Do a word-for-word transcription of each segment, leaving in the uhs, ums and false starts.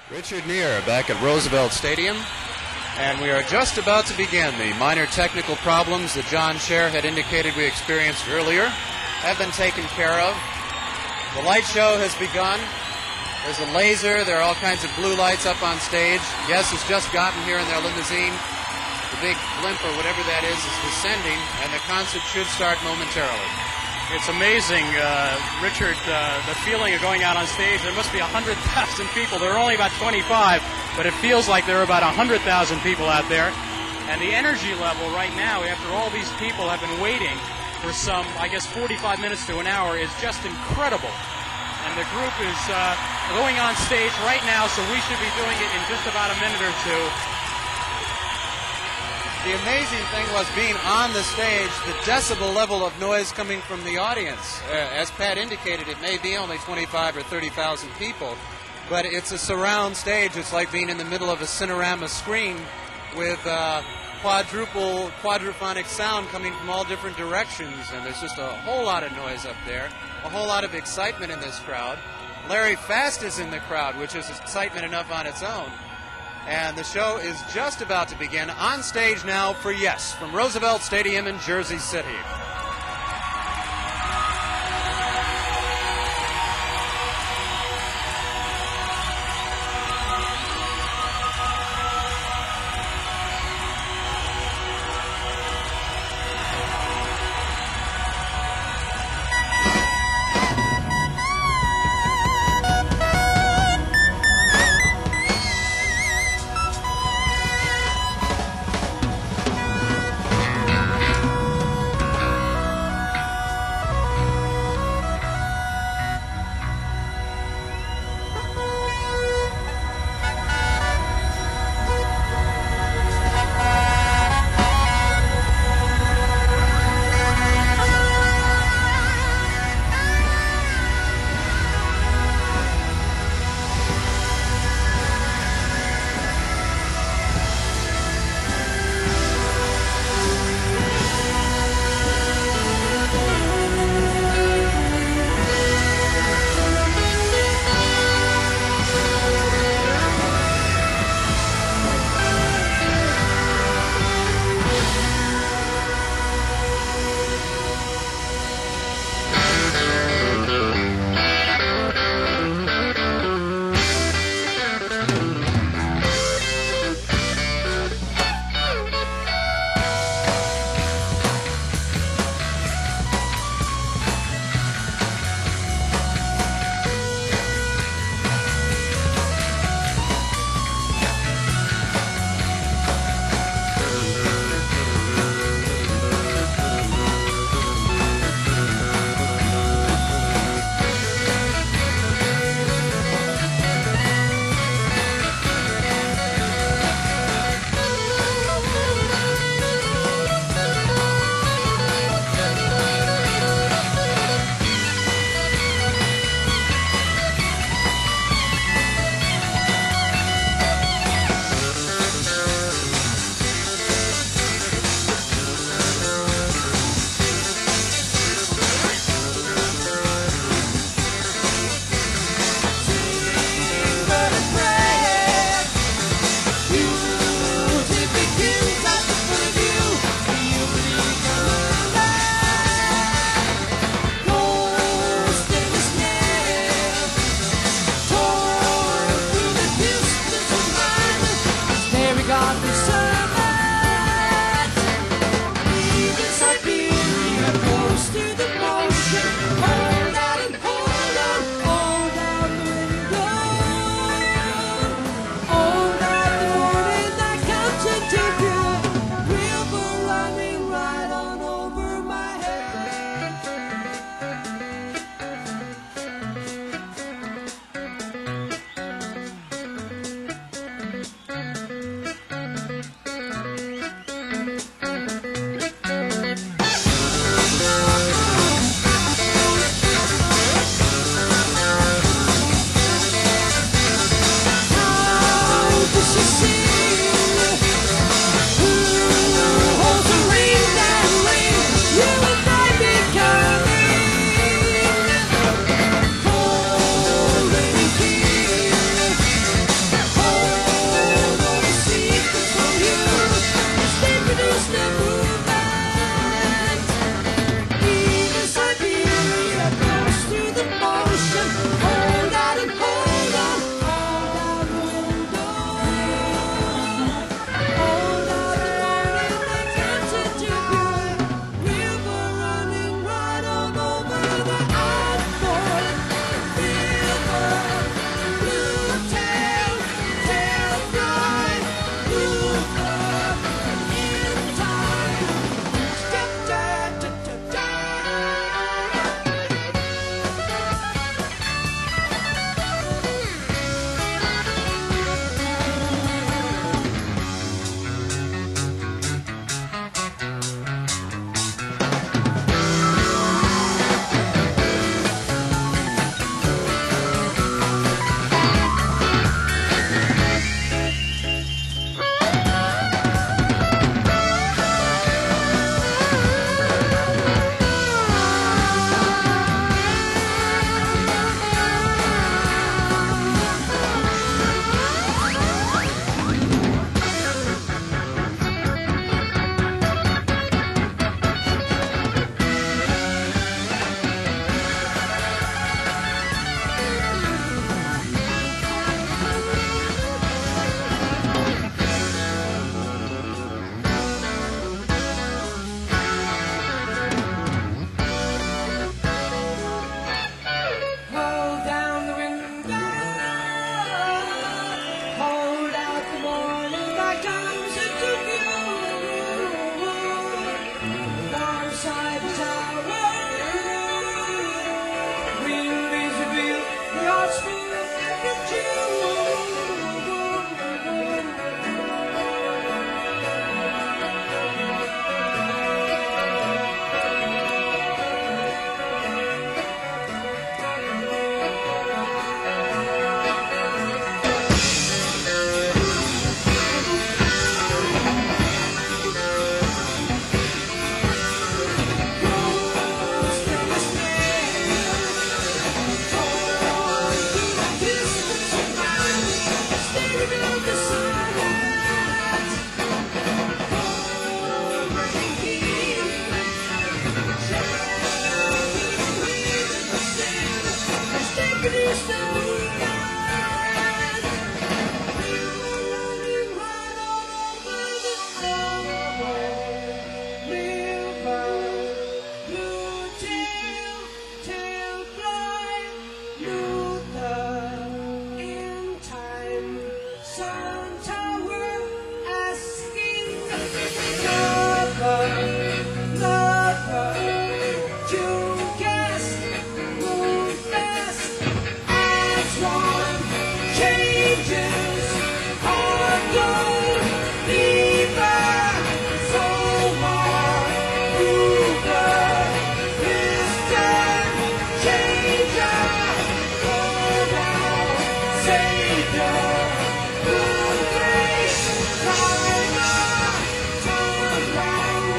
Richard Neer back at Roosevelt Stadium, and we are just about to begin. The minor technical problems that John Scher had indicated we experienced earlier have been taken care of. The light show has begun. There's a laser. There are all kinds of blue lights up on stage. Yes has just gotten here in their limousine. The big blimp or whatever that is is descending, and the concert should start momentarily. It's amazing, uh, Richard, uh, the feeling of going out on stage. There must be one hundred thousand people. There are only about twenty-five, but it feels like there are about one hundred thousand people out there. And the energy level right now, after all these people have been waiting for some, I guess, forty-five minutes to an hour, is just incredible. And the group is uh, going on stage right now, so we should be doing it in just about a minute or two. The amazing thing was being on the stage, the decibel level of noise coming from the audience. Uh, as Pat indicated, it may be only twenty-five or thirty thousand people, but it's a surround stage. It's like being in the middle of a Cinerama screen with uh, quadruple, quadraphonic sound coming from all different directions, and there's just a whole lot of noise up there, a whole lot of excitement in this crowd. Larry Fast is in the crowd, which is excitement enough on its own. And the show is just about to begin. On stage now for Yes from Roosevelt Stadium in Jersey City. sun tower asking lover, lover, to guess move fast as one changes our goal. Fever, so hard, Hoover, this time changer, around, savior, good grace, tiger, turn round,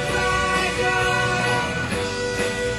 tiger.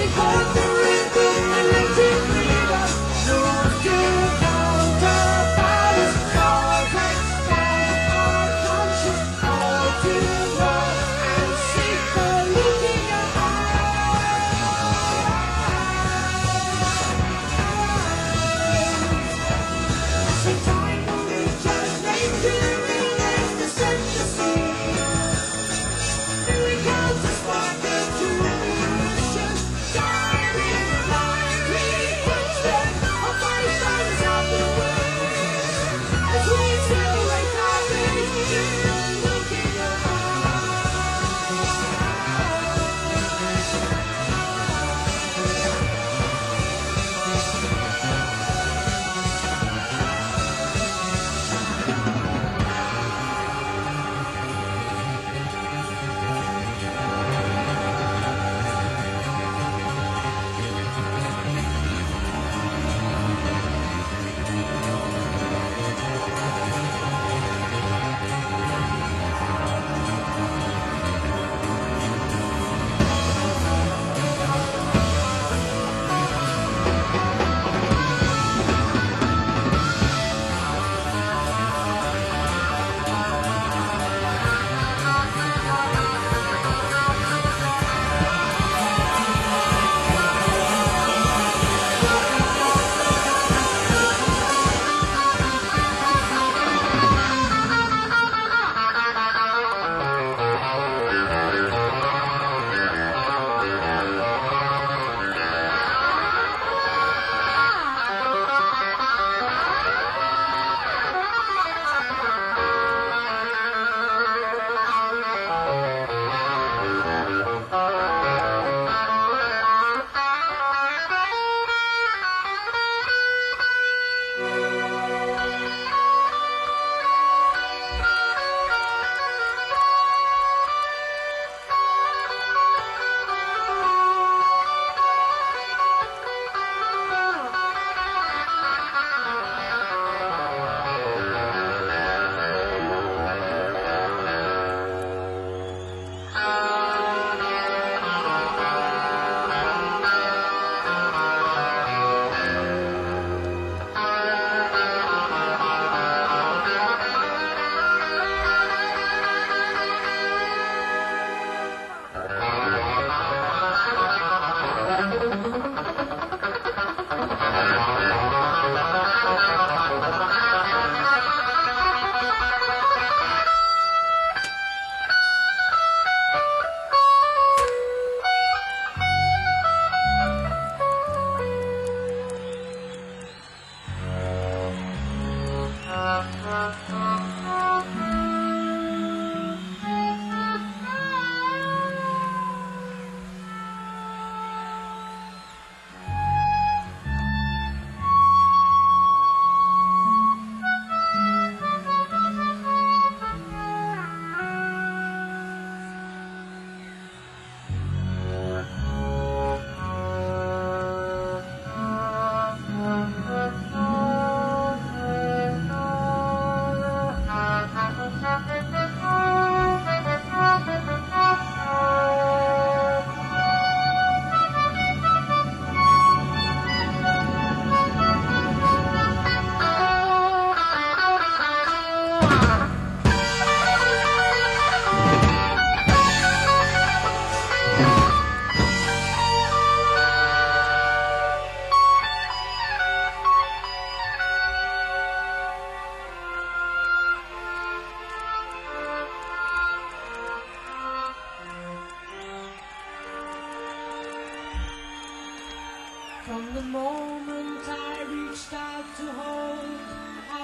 From the moment I reached out to hold, I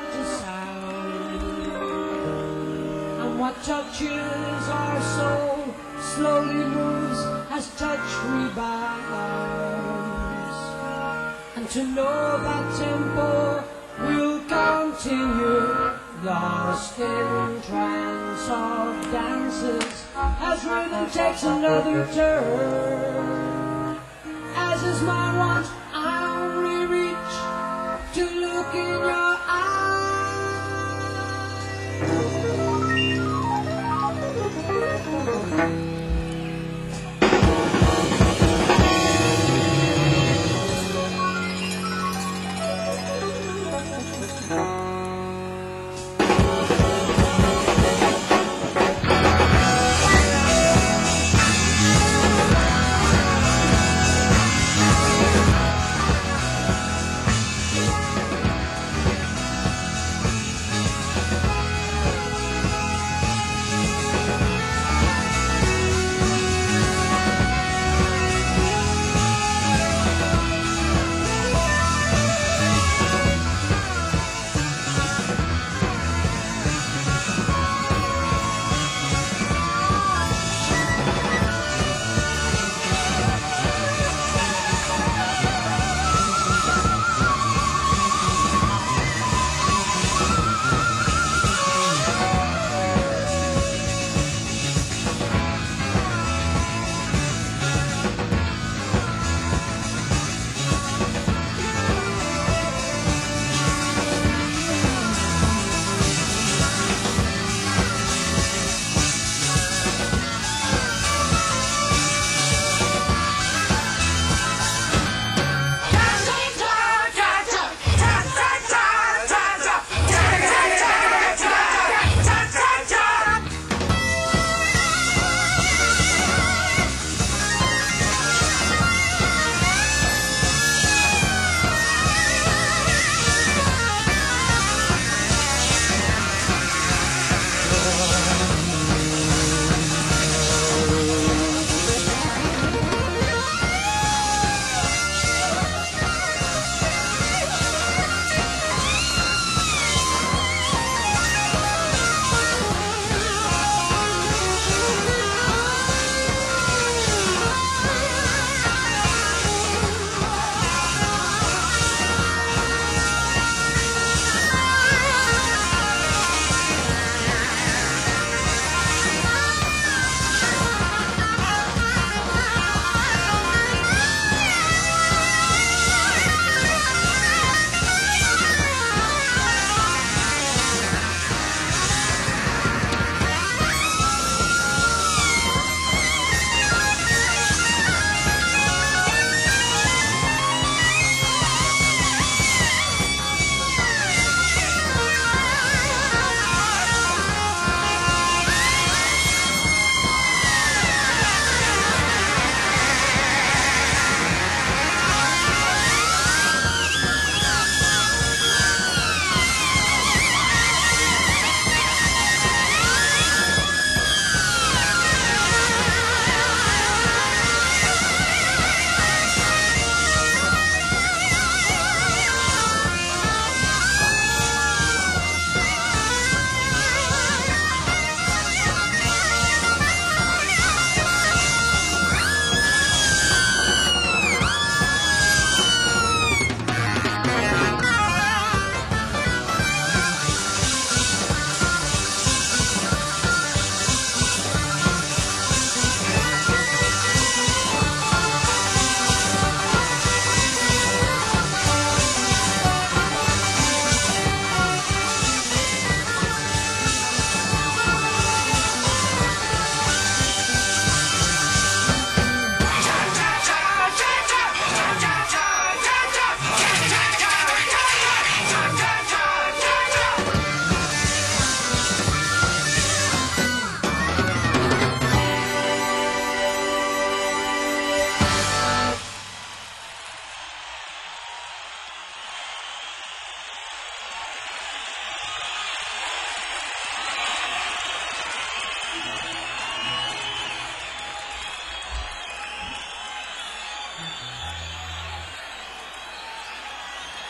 fantasized. And what touches our soul slowly moves as touch rebounds. And to know that tempo will continue, lost in trance of dances, as rhythm takes another turn. As is my want, I only reach to look in your eyes.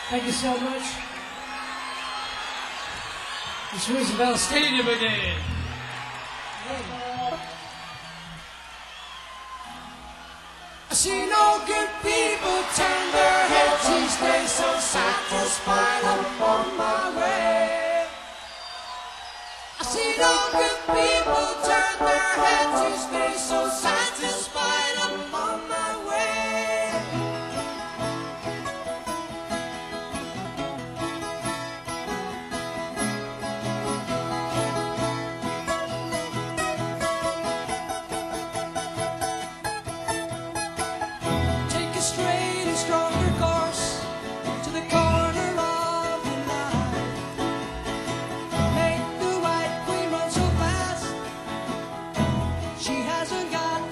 Thank you so much. It's Roosevelt Stadium again. I see no good people turn their heads these days, so satisfied I'm on my way. I see no good people turn their heads these days, so satisfied I'm on my way. Take a straight and stronger course to the corner of the line. Make the white queen run so fast, she hasn't got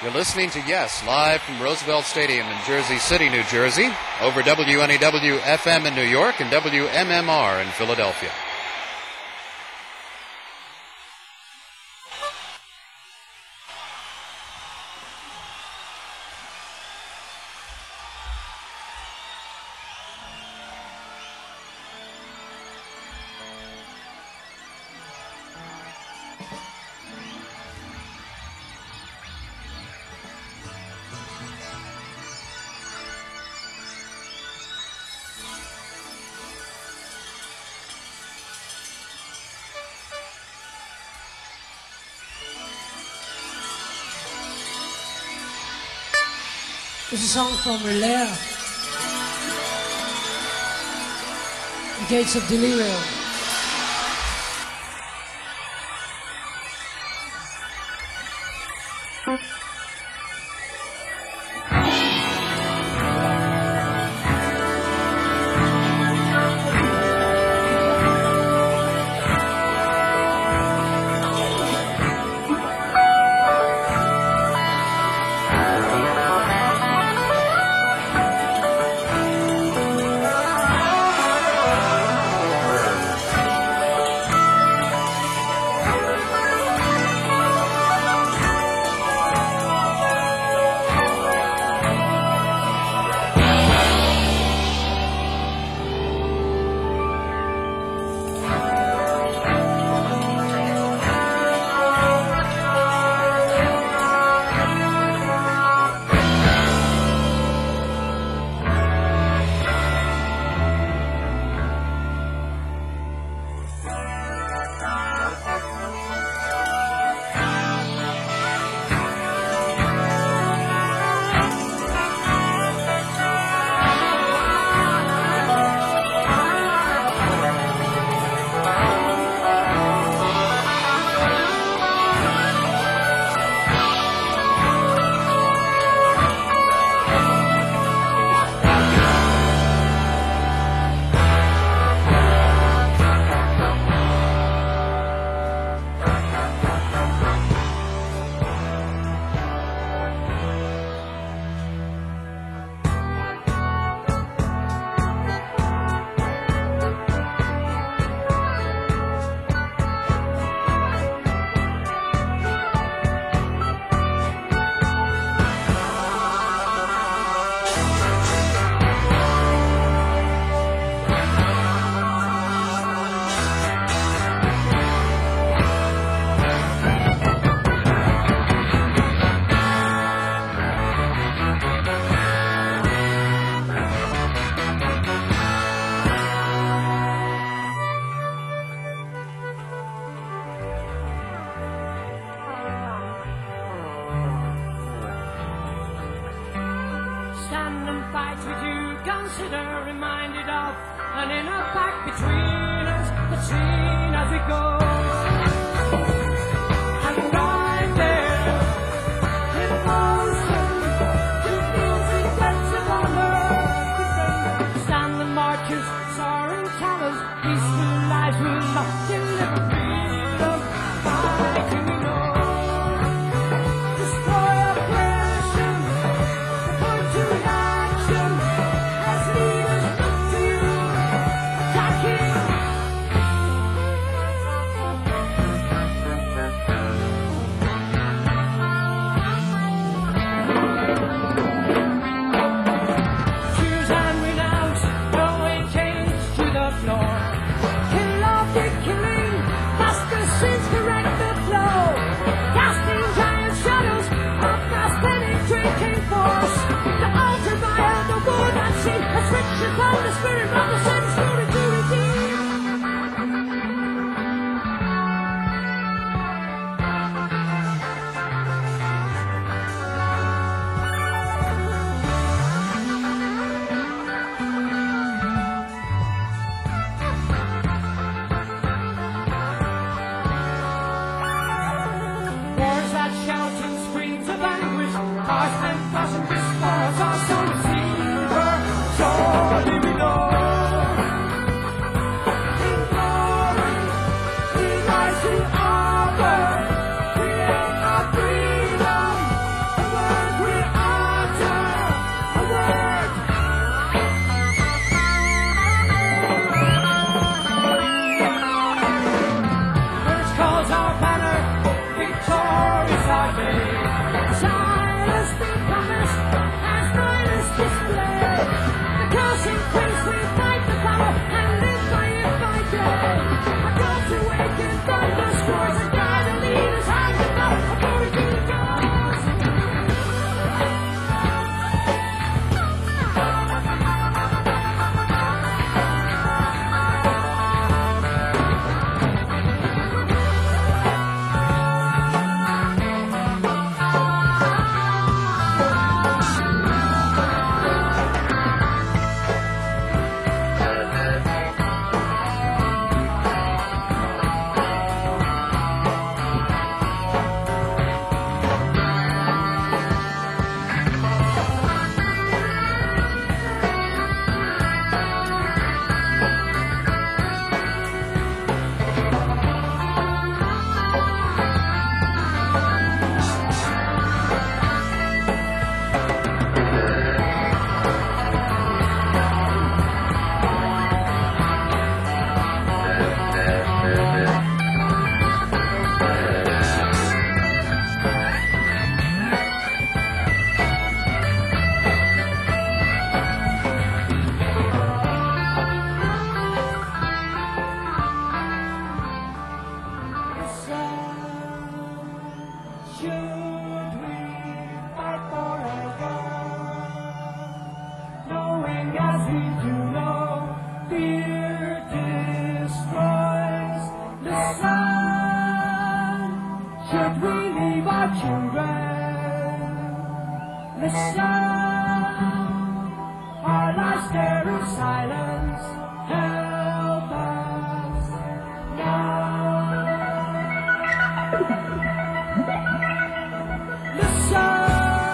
You're listening to Yes, live from Roosevelt Stadium in Jersey City, New Jersey, over W N E W F M in New York and W M M R in Philadelphia. It's a song from Relaire, The Gates of Delirium. consider reminded of an inner pact between us, between as we go. And right there, in motion, to music that's of honor, stand the marchers, soaring colors, peaceful lives will not deliver freedom, fighting we know. Destroy oppression, come to action, as leaders look to you, attacking. children, listen. Our lives there in silence. Help us now. Listen.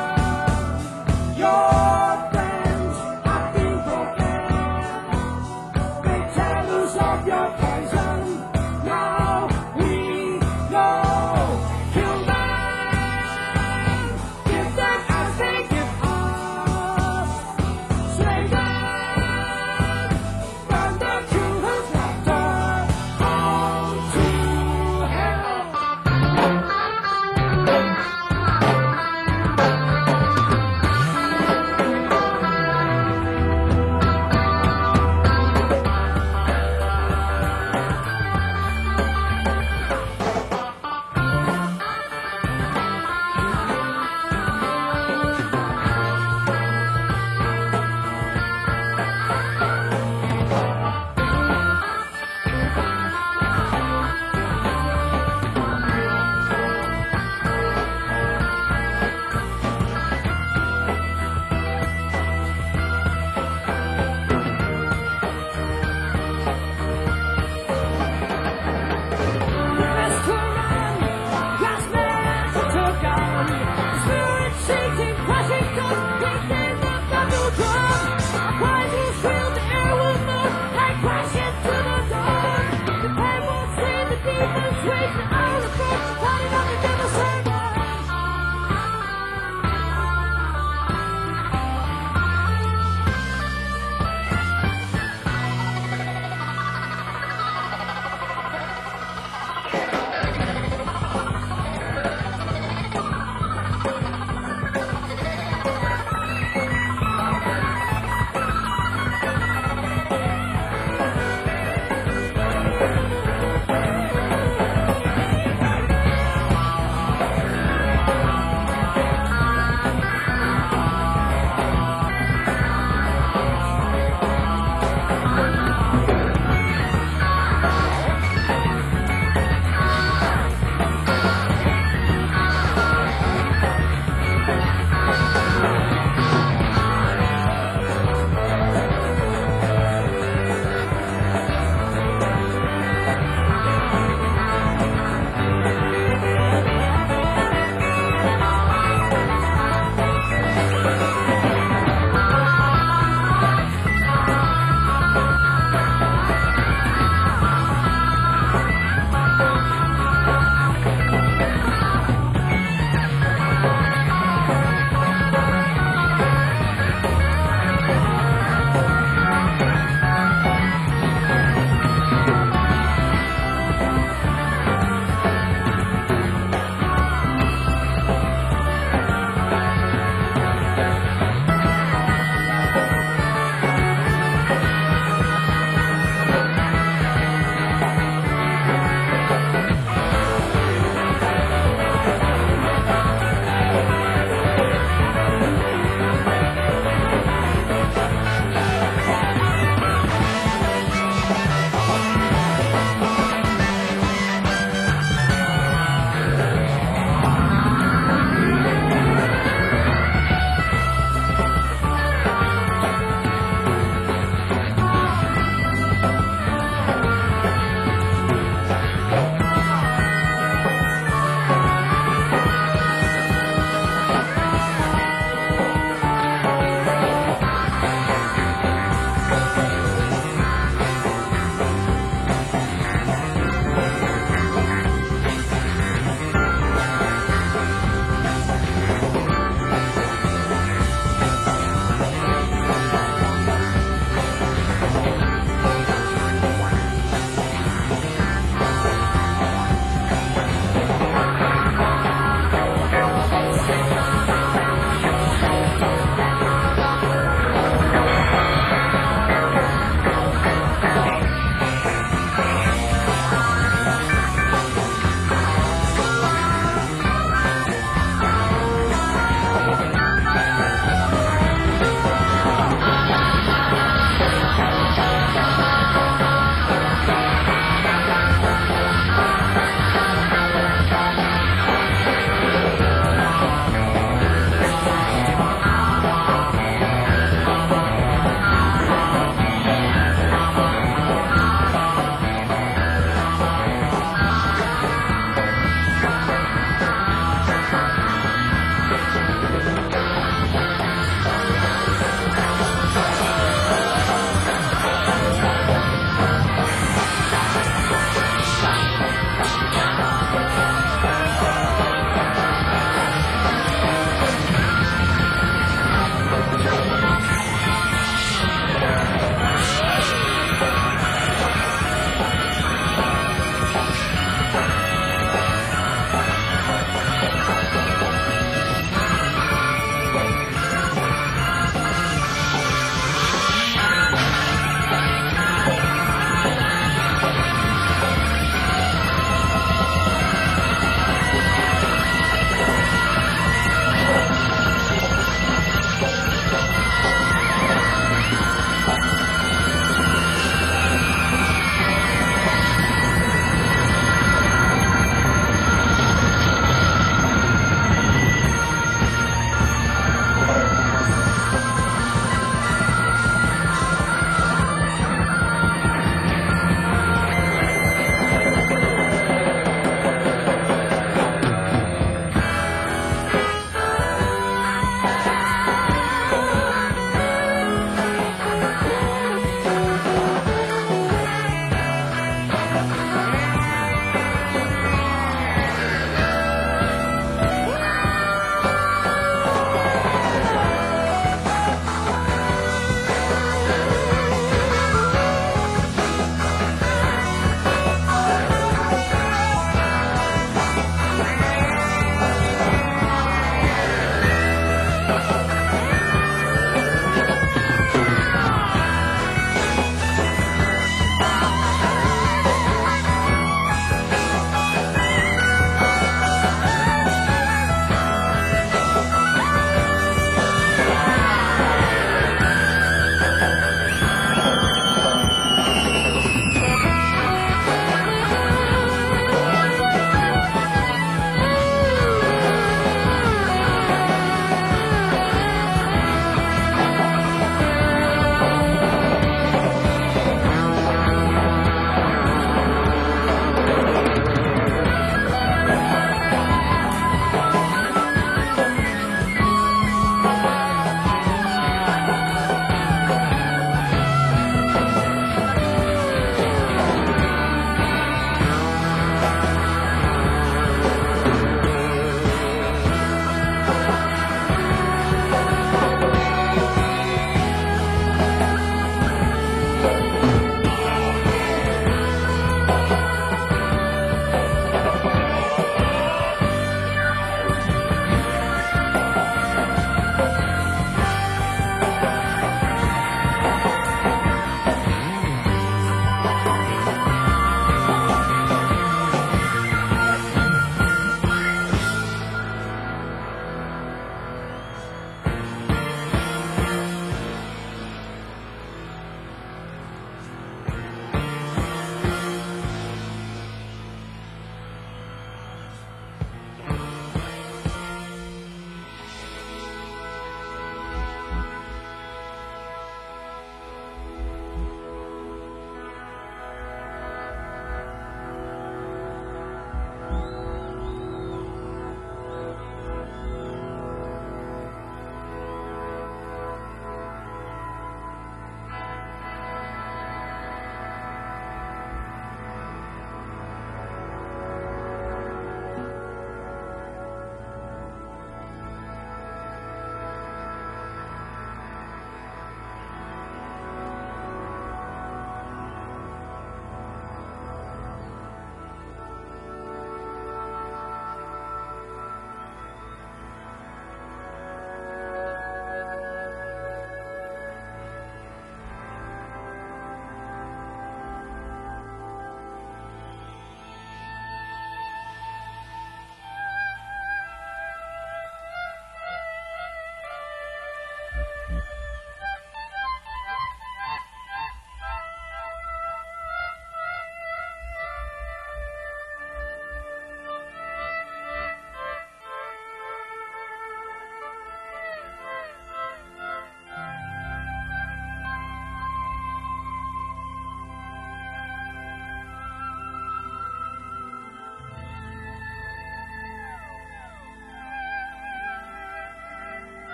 Your friends have been broken. They tell us of your poison. Now we know. Kill them. Give them as they give us. Slay them. Burn their children's laughter onto hell.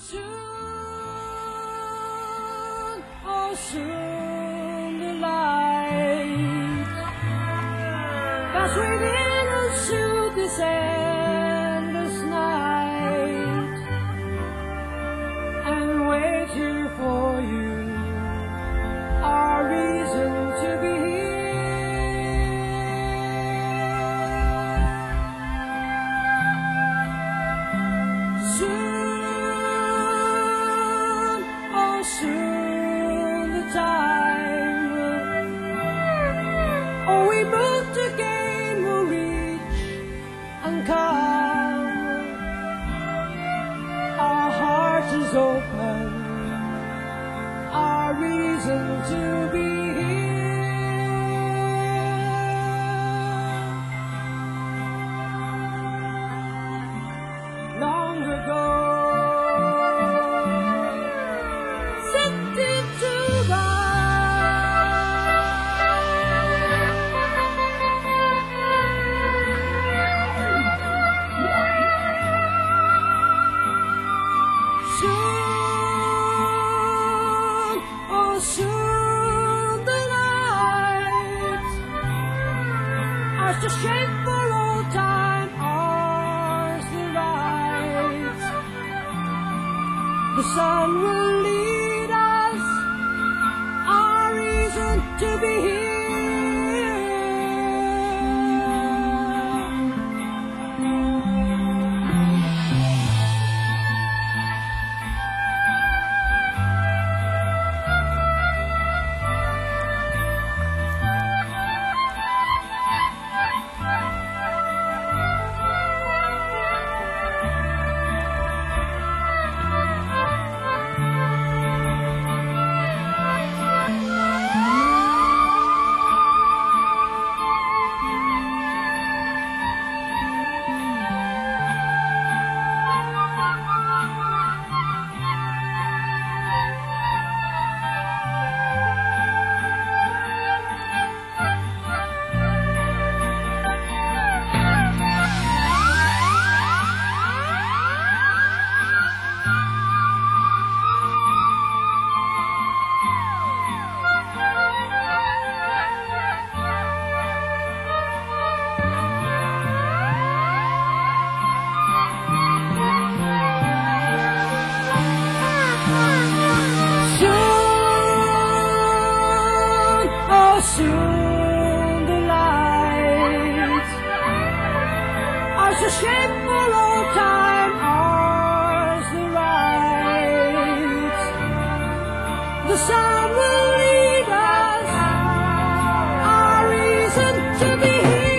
Soon, oh soon the light that's within us through this endless night, and wait here for you, our reason to be here. Soon, oh soon the time, oh we moved again, will reach and come. Our heart is open, our reason to be here. Long ago, sent into soon, oh soon the light ours to shape for all time, ours the right. The sun will lead us, our reason to be here. Soon the light ours to shape for all time, ours the right. The sun will lead us, our reason to be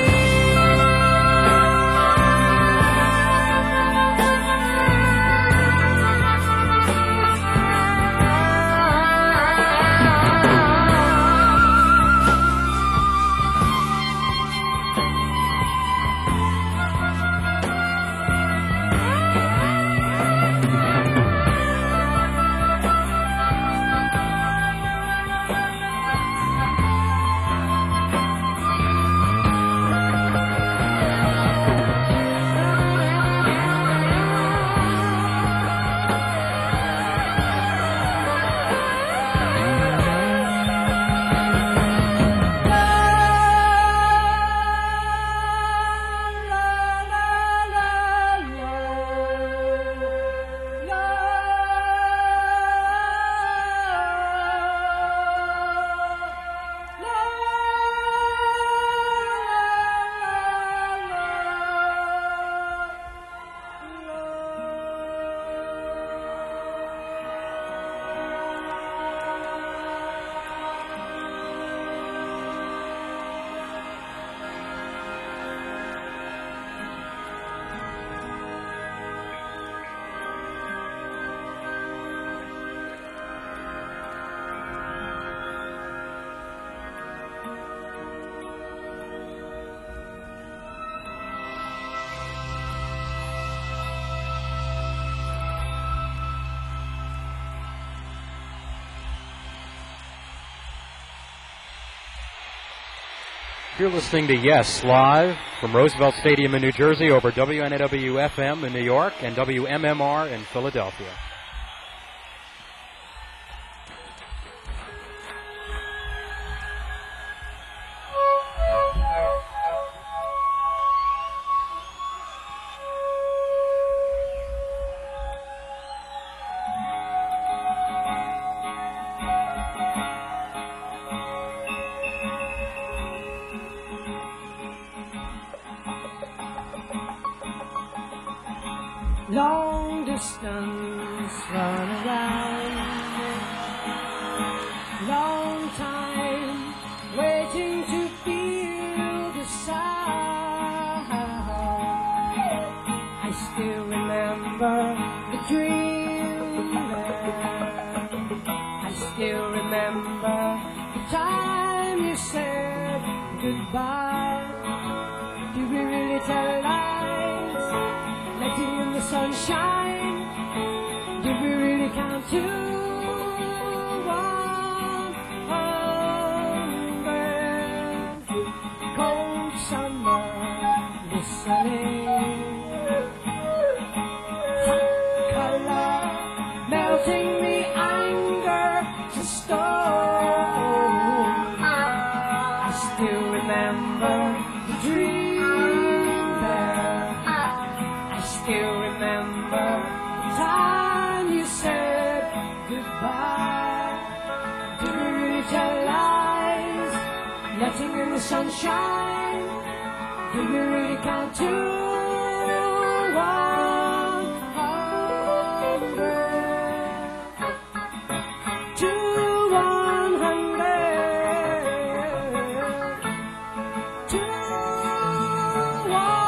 You're listening to Yes live from Roosevelt Stadium in New Jersey over W N A W F M in New York and W M M R in Philadelphia. long distance run around. Long time waiting to feel the sound. I still remember the dream there. I still remember the time you said goodbye. Did we really tell lies, letting in the sunshine? Did we really count to one hundred? Cold summer listening, hot color melting the anger to stone. I still remember the dream there. I still remember the time you said goodbye. Did we really tell lies, letting in the sunshine? Did we really count to one hundred? To one hundred. To one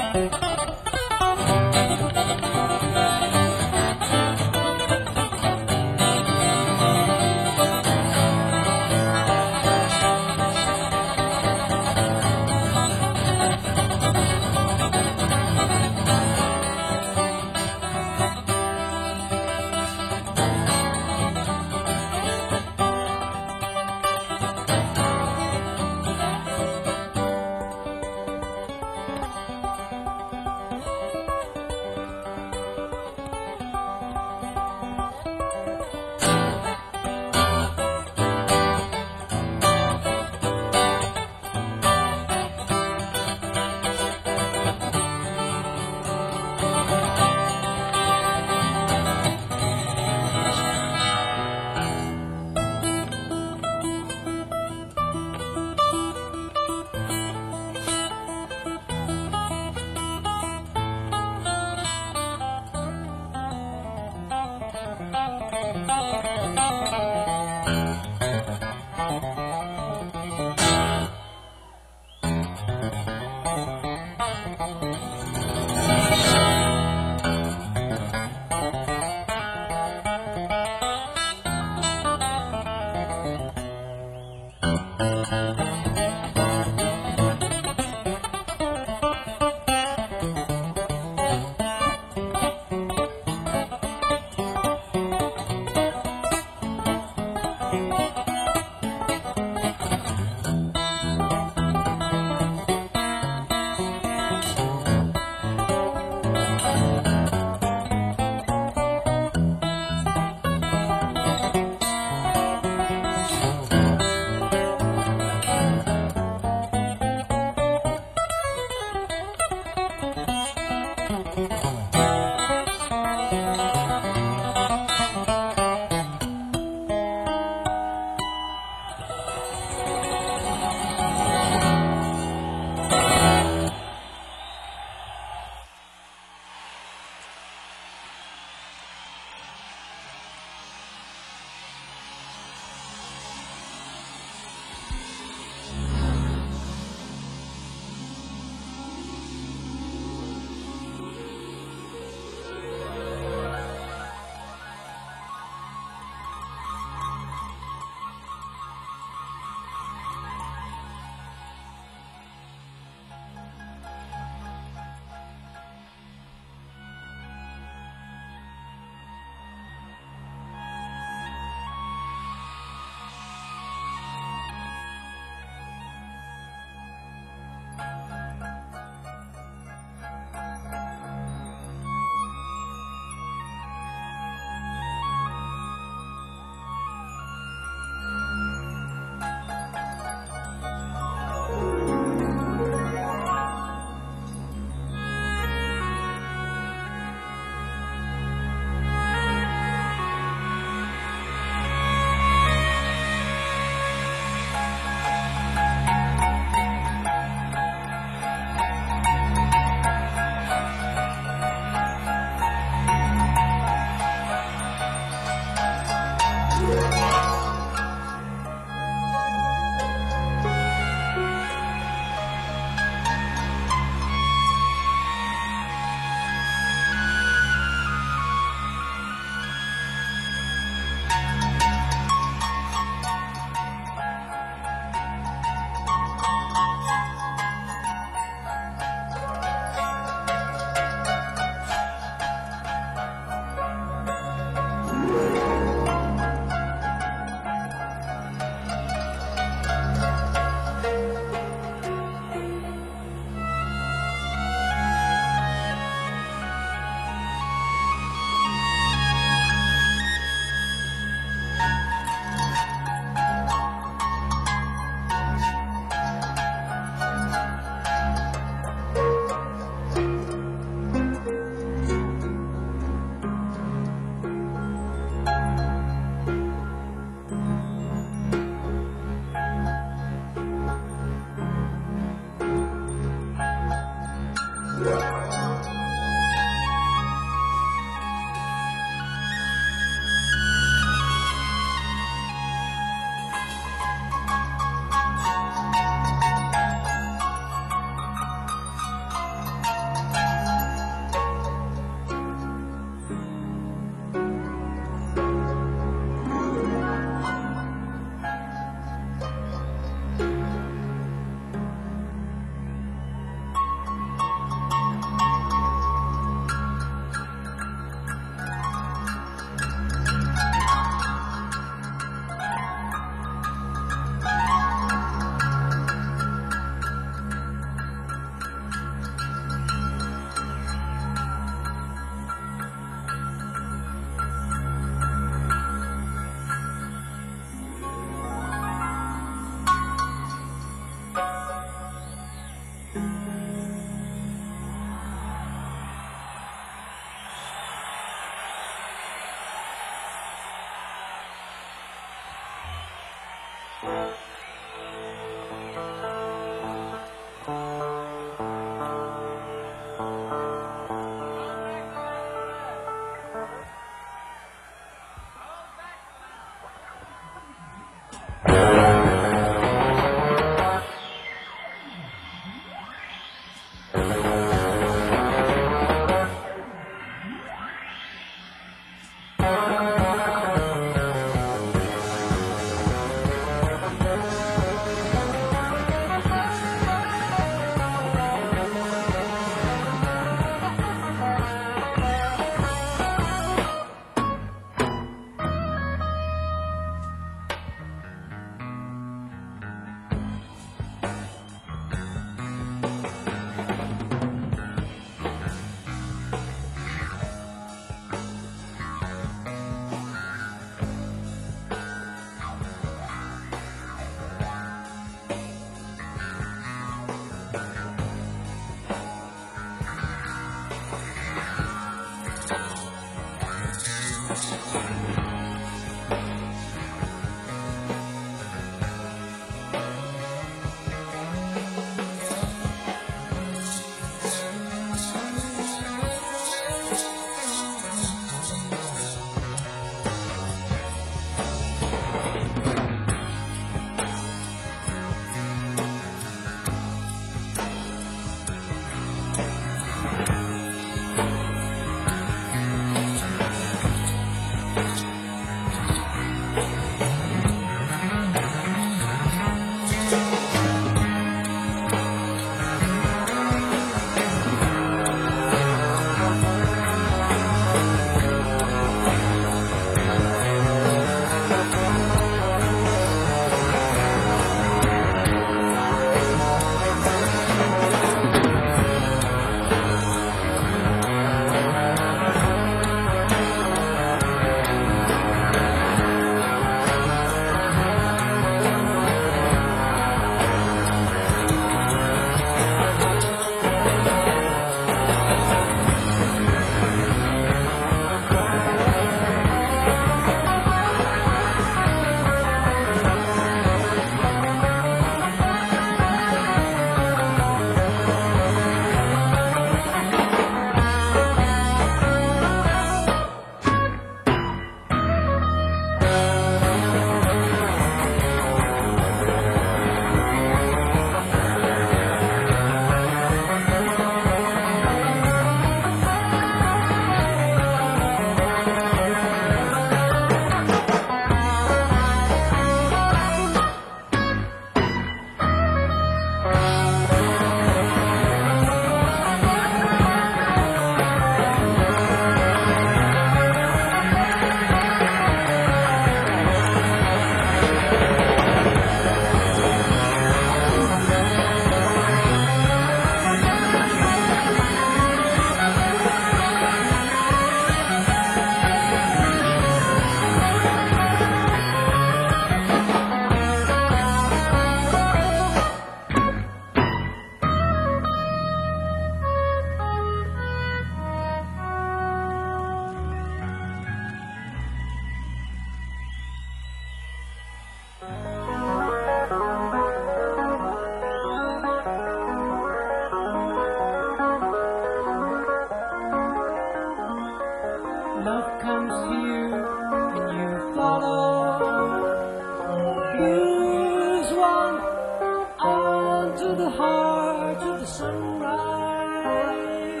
sunrise.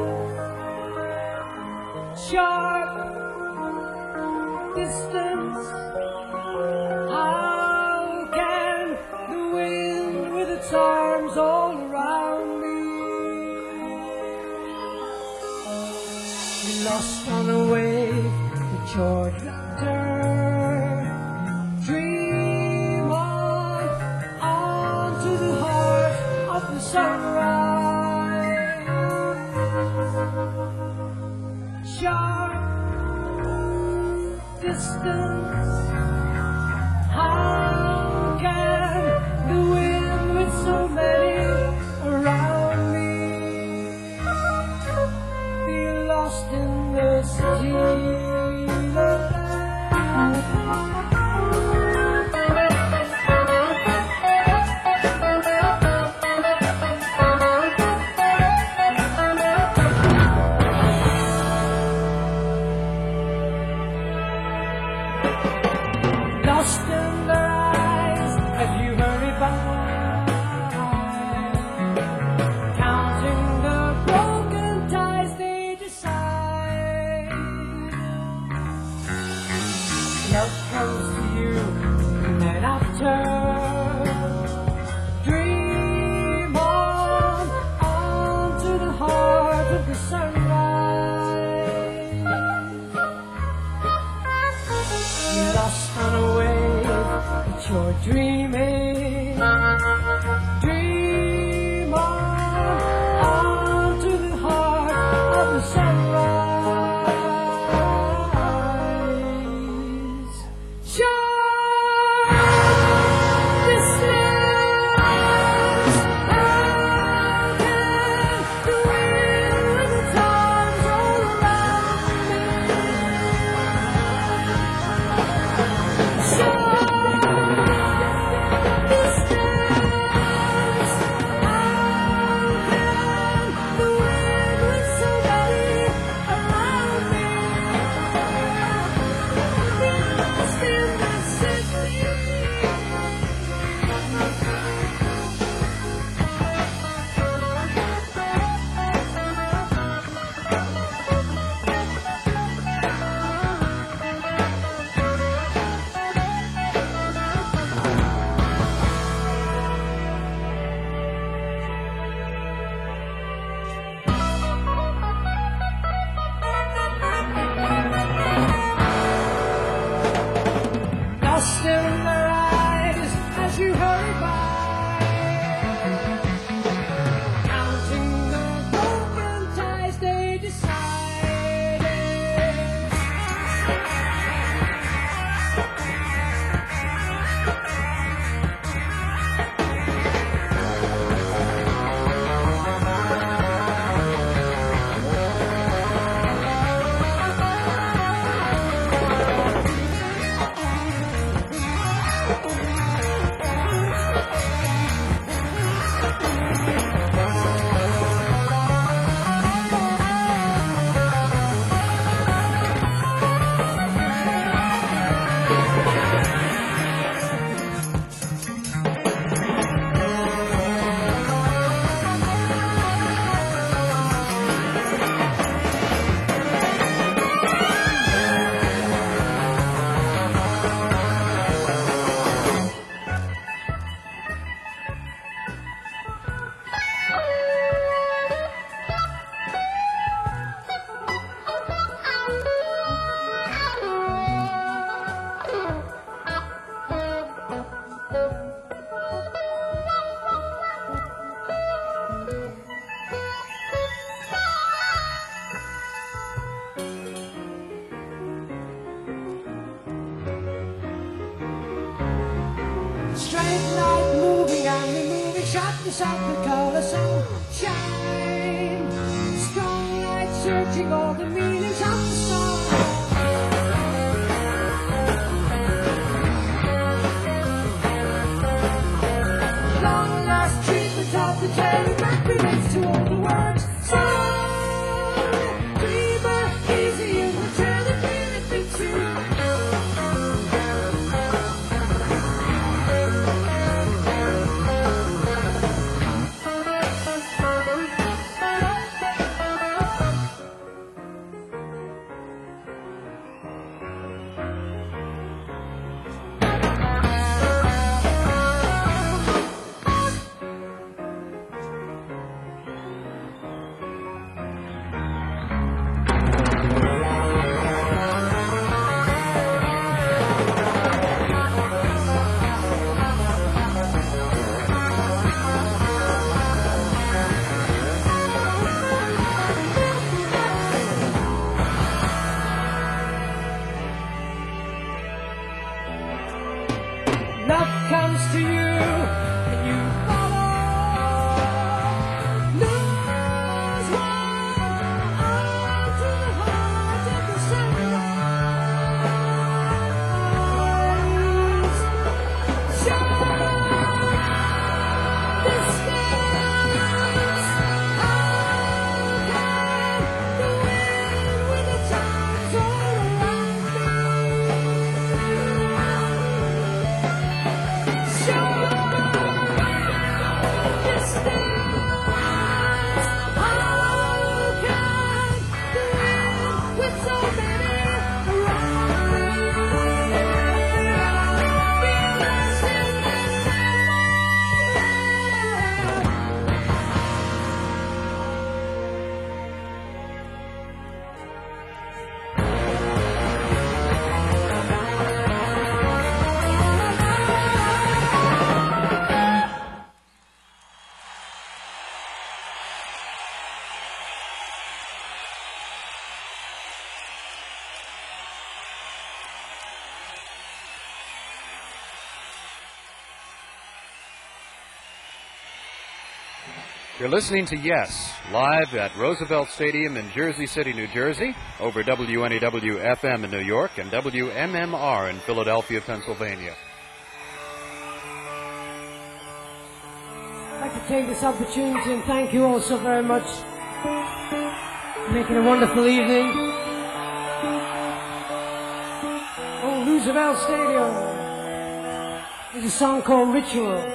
Sharp distance. How can the wind with its arms all around me be lost on a wave that you're dream on, on to the heart of the sunrise. Sharp distance. How can the wind with so many around me be lost in the sea? Lost in their eyes as you hurry by, counting the broken ties they decide. Love comes to you night after. Dream on, on to the heart of the sunrise. You're lost on a wave, but you're dreaming. Dream on, on to the heart of the sunrise. Sharp distance. How can the wind with its arms all around me? Lost in their eyes as you hurry by, counting the broken ties they decided. Straight light moving and removing, shot to shot the color sunshine. Strong light searching all the meanings of the song. Long last treatment of the jelly that relates to all the words. Song, dreamer, easy in return if anything true. You're listening to Yes, live at Roosevelt Stadium in Jersey City, New Jersey, over W N E W F M in New York and W M M R in Philadelphia, Pennsylvania. I'd like to take this opportunity and thank you all so very much for making a wonderful evening. Oh, Roosevelt Stadium. There's a song called Ritual.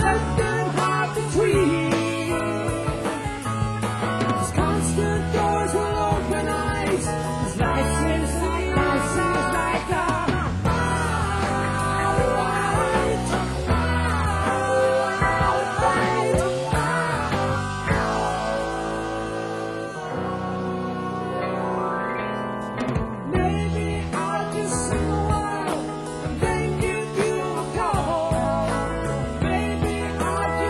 left hard between. His constant doors will open eyes. His life seems like, life seems like a maybe I'll just sing a while and then give you a call. Maybe I'll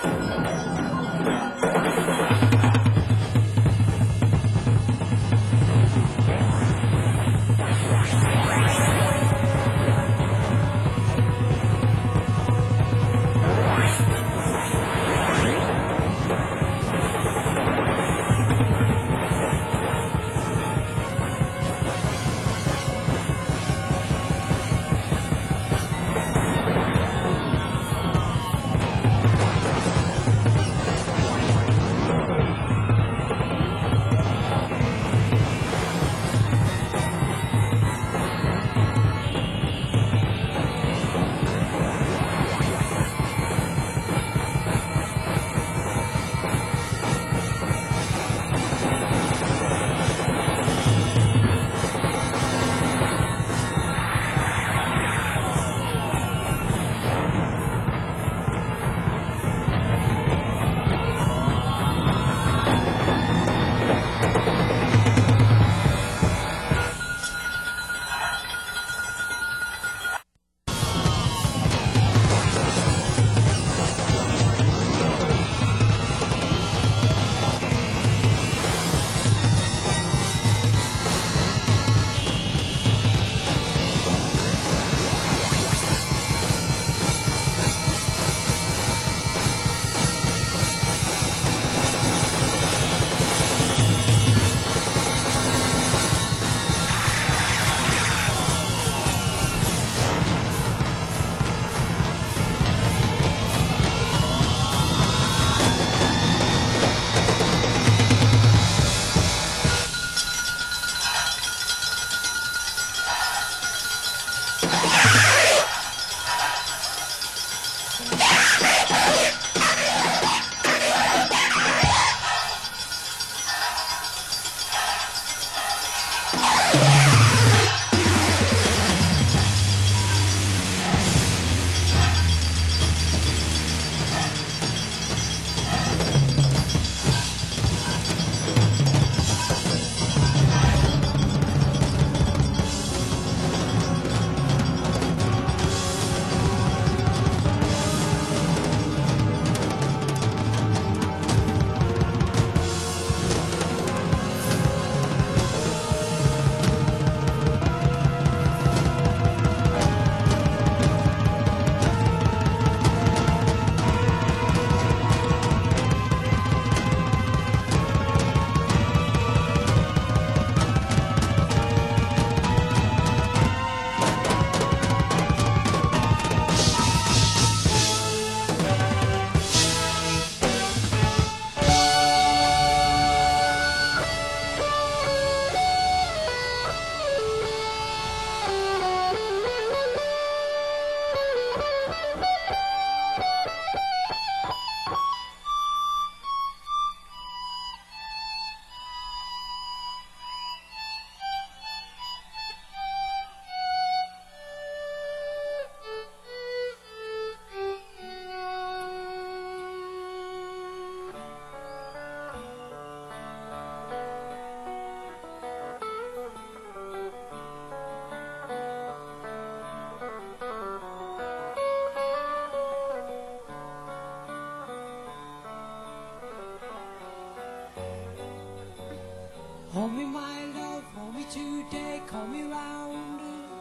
Hold me, my love, hold me today, call me round.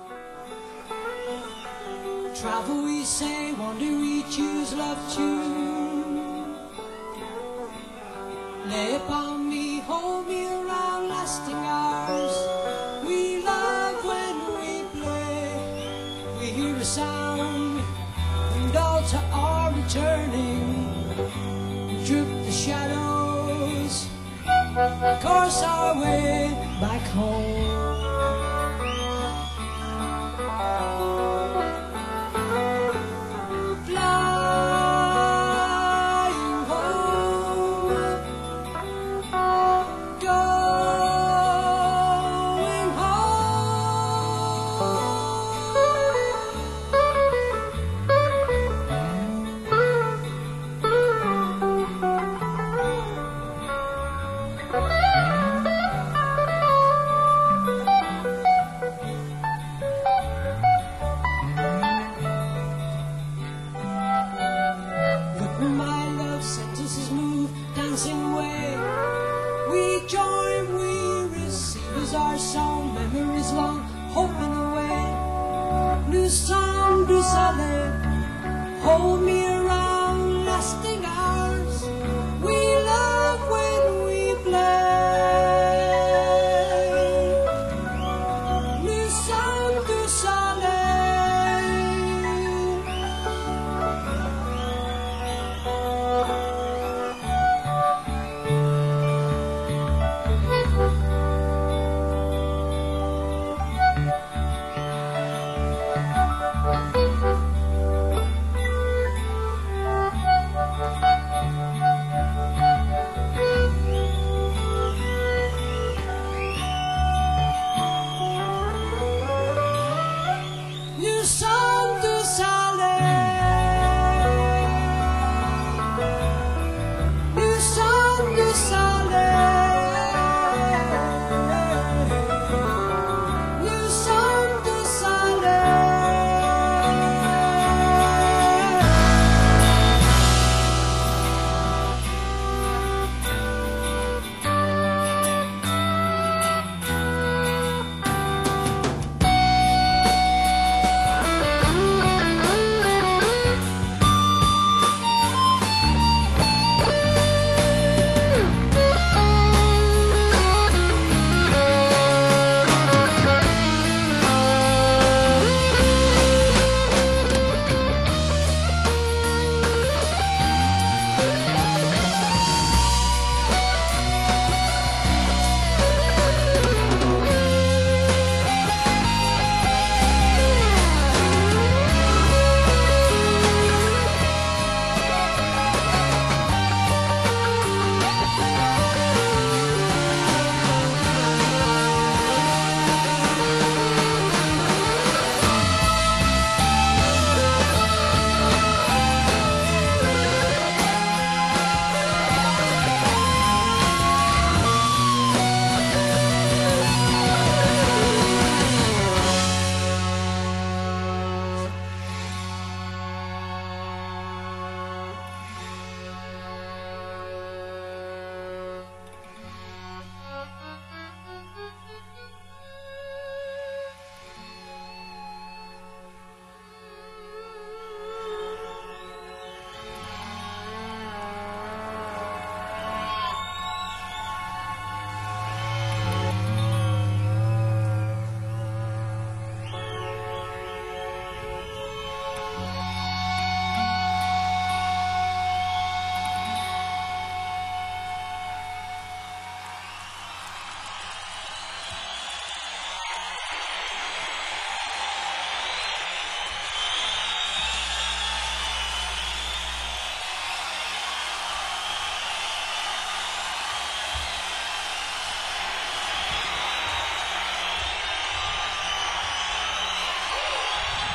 Travel we say, wonder we choose love tune. Lay upon me, hold me around lasting hours. We love when we play, we hear a sound, and all to our returning, droop the shadows, course our way back home.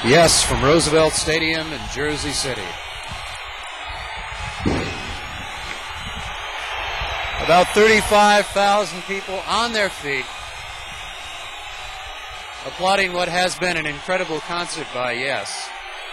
Yes, from Roosevelt Stadium in Jersey City. About thirty-five thousand people on their feet, applauding what has been an incredible concert by Yes.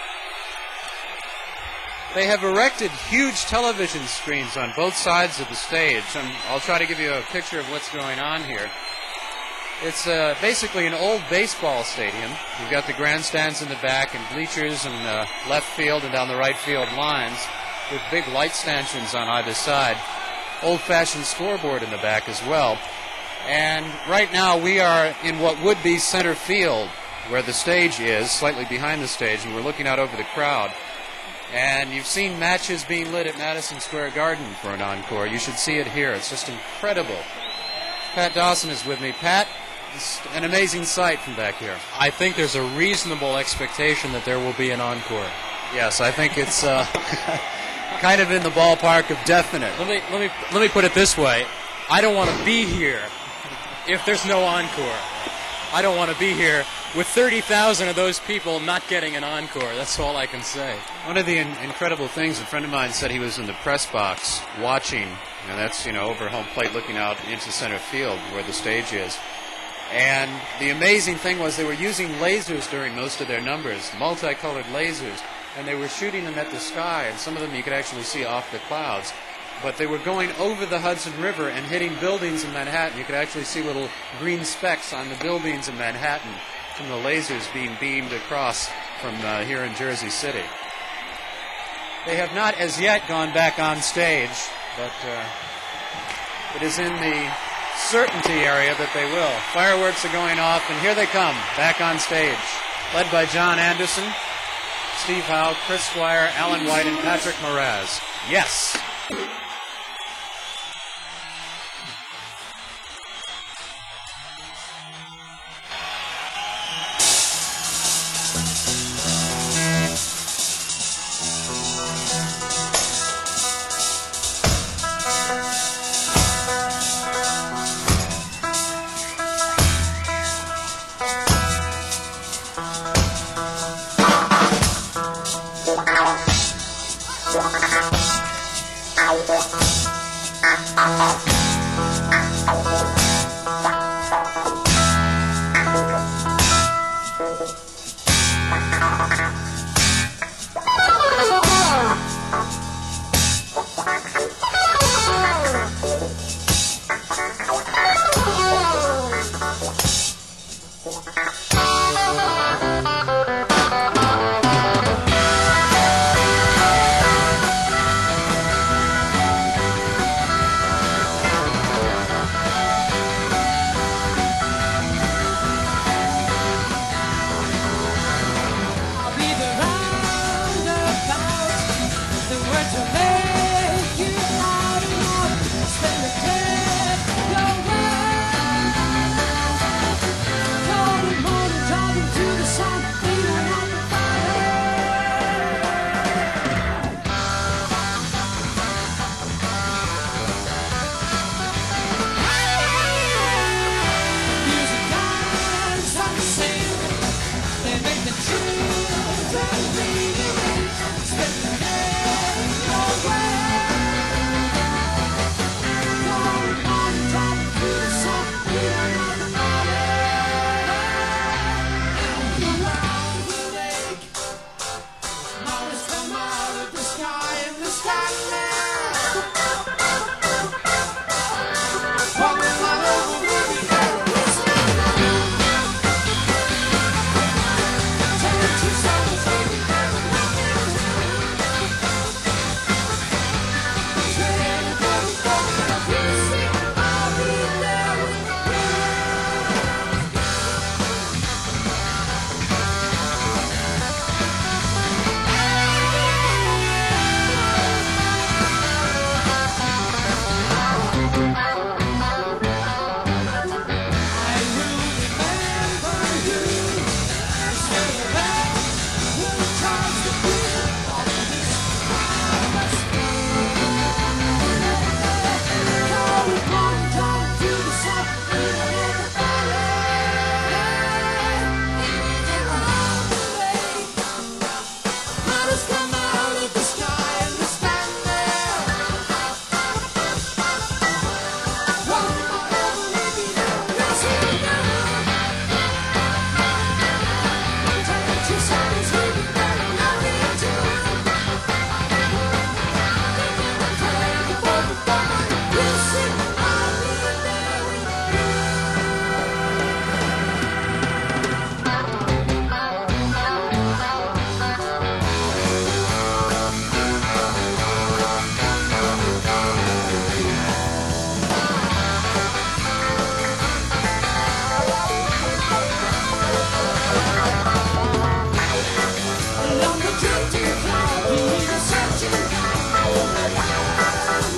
They have erected huge television screens on both sides of the stage, and I'll try to give you a picture of what's going on here. It's uh, basically an old baseball stadium. You've got the grandstands in the back and bleachers and uh, left field and down the right field lines with big light stanchions on either side. Old-fashioned scoreboard in the back as well. And right now we are in what would be center field, where the stage is, slightly behind the stage, and we're looking out over the crowd. And you've seen matches being lit at Madison Square Garden for an encore. You should see it here. It's just incredible. Pat Dawson is with me. Pat, it's an amazing sight from back here. I think there's a reasonable expectation that there will be an encore. Yes, I think it's uh, kind of in the ballpark of definite. Let me let me let me put it this way: I don't want to be here if there's no encore. I don't want to be here with thirty thousand of those people not getting an encore. That's all I can say. One of the in- incredible things, a friend of mine said he was in the press box watching, and that's, you know, over home plate looking out into center field where the stage is. And the amazing thing was they were using lasers during most of their numbers, multicolored lasers, and they were shooting them at the sky, and some of them you could actually see off the clouds. But they were going over the Hudson River and hitting buildings in Manhattan. You could actually see little green specks on the buildings in Manhattan from the lasers being beamed across from uh, here in Jersey City. They have not as yet gone back on stage, but uh, it is in the certainty area that they will. Fireworks are going off, and here they come, back on stage, led by John Anderson, Steve Howe, Chris Squire, Alan White, and Patrick Moraz. Yes!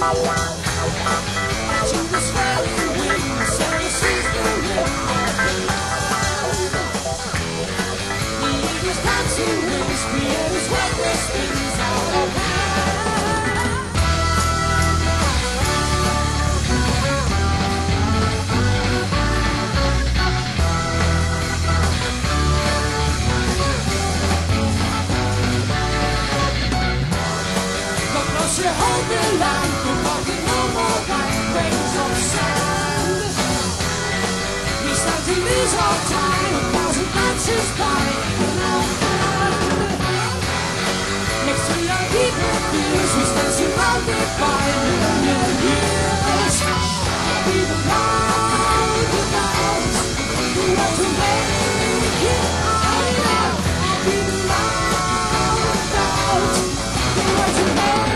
To the swelling winds and the seas the rhythm of the land. The eagle's dancing wings create his reckless spins out of hand. Come closer, hold the line, we're walking no more like grains of sand. We stand to lose our time, a thousand answers by in our hand. Next to young people fears, we stand surrounded by a million years. We the round without, who want to make it higher. We the round without, who want to make it higher.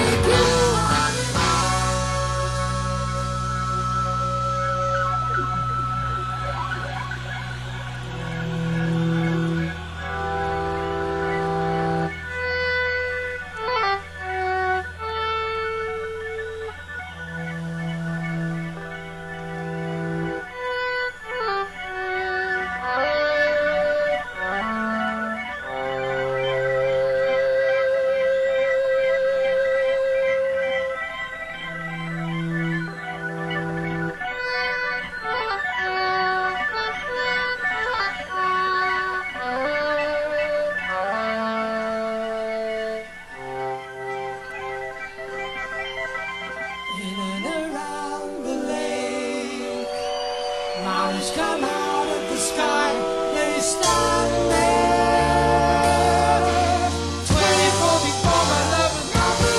In and around the lake, mountains come out of the sky. They stand there, twenty-four before my love and nothing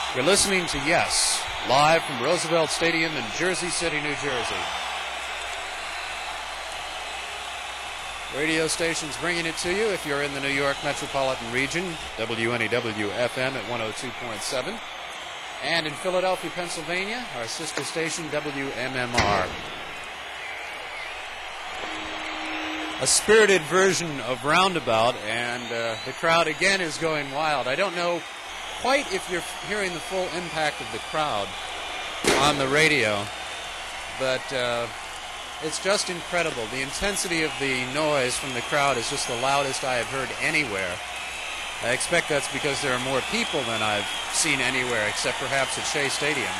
You're listening to Yes, live from Roosevelt Stadium in Jersey City, New Jersey. Radio stations bringing it to you if you're in the New York metropolitan region, W N E W F M at one oh two point seven. And in Philadelphia, Pennsylvania, our sister station, W M M R. A spirited version of Roundabout, and uh, the crowd again is going wild. I don't know quite if you're hearing the full impact of the crowd on the radio, but uh, it's just incredible. The intensity of the noise from the crowd is just the loudest I have heard anywhere. I expect that's because there are more people than I've seen anywhere, except perhaps at Shea Stadium.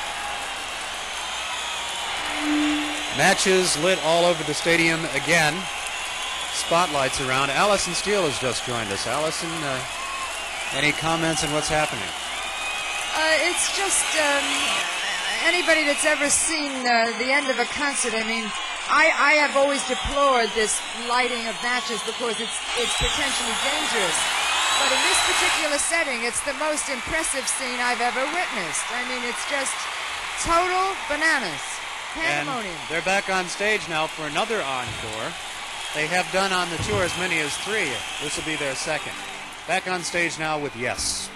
Matches lit all over the stadium again. Spotlights around. Allison Steele has just joined us. Allison, uh, any comments on what's happening? Uh, it's just um, anybody that's ever seen uh, the end of a concert. I mean, I, I have always deplored this lighting of matches because it's it's potentially dangerous. But in this particular setting, it's the most impressive scene I've ever witnessed. I mean, it's just total bananas. Pandemonium. And they're back on stage now for another encore. They have done on the tour as many as three. This will be their second. Back on stage now with Yes.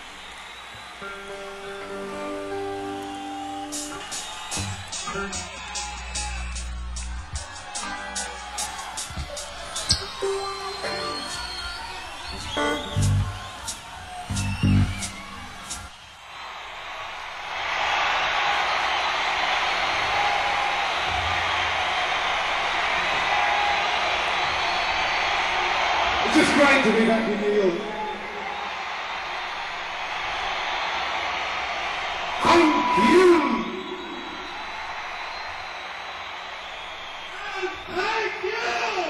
It's just great to be back in New York. Thank you! Thank you!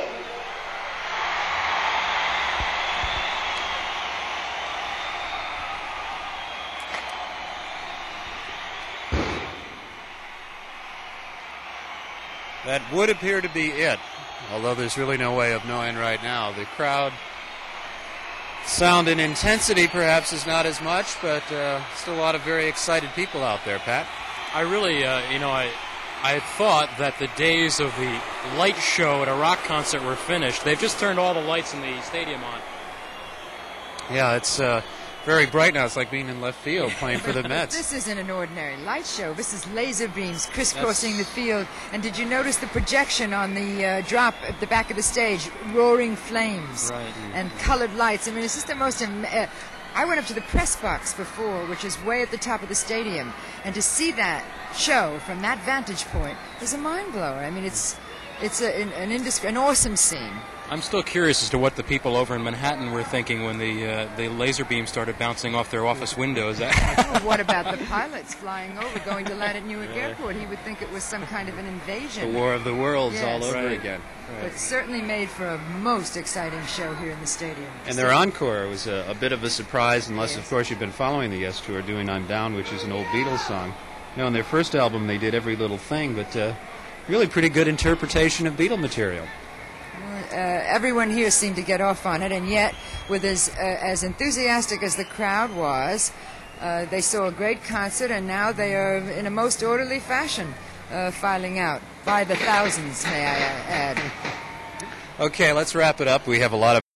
That would appear to be it, although there's really no way of knowing right now. The crowd sound and intensity perhaps is not as much, but uh, still a lot of very excited people out there, Pat. I really, uh, you know, I, I thought that the days of the light show at a rock concert were finished. They've just turned all the lights in the stadium on. Yeah, it's uh, very bright now. It's like being in left field playing for the Mets. This isn't an ordinary light show. This is laser beams crisscrossing the field. And did you notice the projection on the uh, drop at the back of the stage? Roaring flames Right. and colored lights. I mean, it's just the most... Im- uh, I went up to the press box before, which is way at the top of the stadium, and to see that show from that vantage point is a mind blower. I mean, it's it's a, an an, indus- an awesome scene. I'm still curious as to what the people over in Manhattan were thinking when the uh, the laser beam started bouncing off their office windows. Oh, what about the pilots flying over, going to land at Newark Airport? He would think it was some kind of an invasion. The War of the Worlds Yes. all over Right. again. But certainly made for a most exciting show here in the stadium. And their encore was a, a bit of a surprise, unless, Yes. of course, you've been following the Yes Tour, doing I'm Down, which is an old Beatles song. You know, on their first album, they did every little thing, but uh, really pretty good interpretation of Beatle material. Uh, everyone here seemed to get off on it, and yet, with as uh, as enthusiastic as the crowd was, uh, they saw a great concert, and now they are in a most orderly fashion uh, filing out by the thousands, may I uh, add. Okay, let's wrap it up. We have a lot of